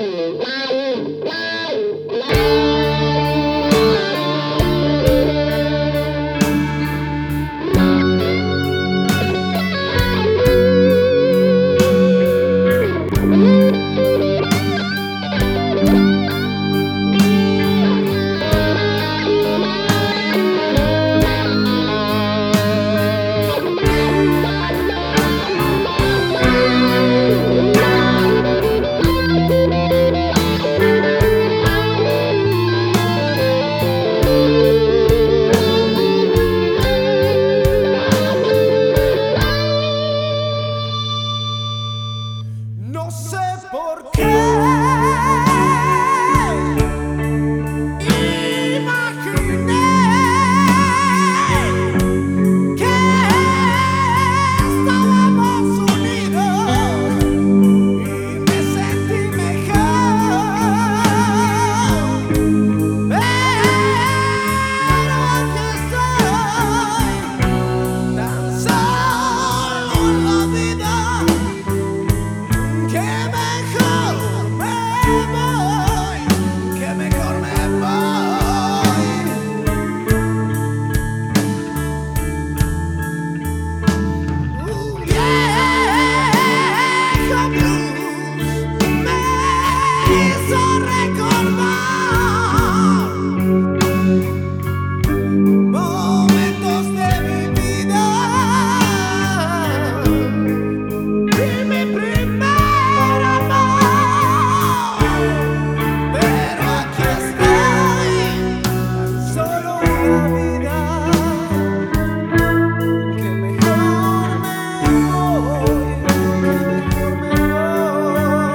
No sé por qué imaginé que estábamos unidos y me sentí mejor, pero aquí estoy tan solo en la vida. Que mejor me voy, que mejor me voy. Un viejo blues me hizo recordar momentos de mi vida y mi primer amor. Pero aquí estoy, tan solo una vida. Que mejor me voy, que mejor me voy.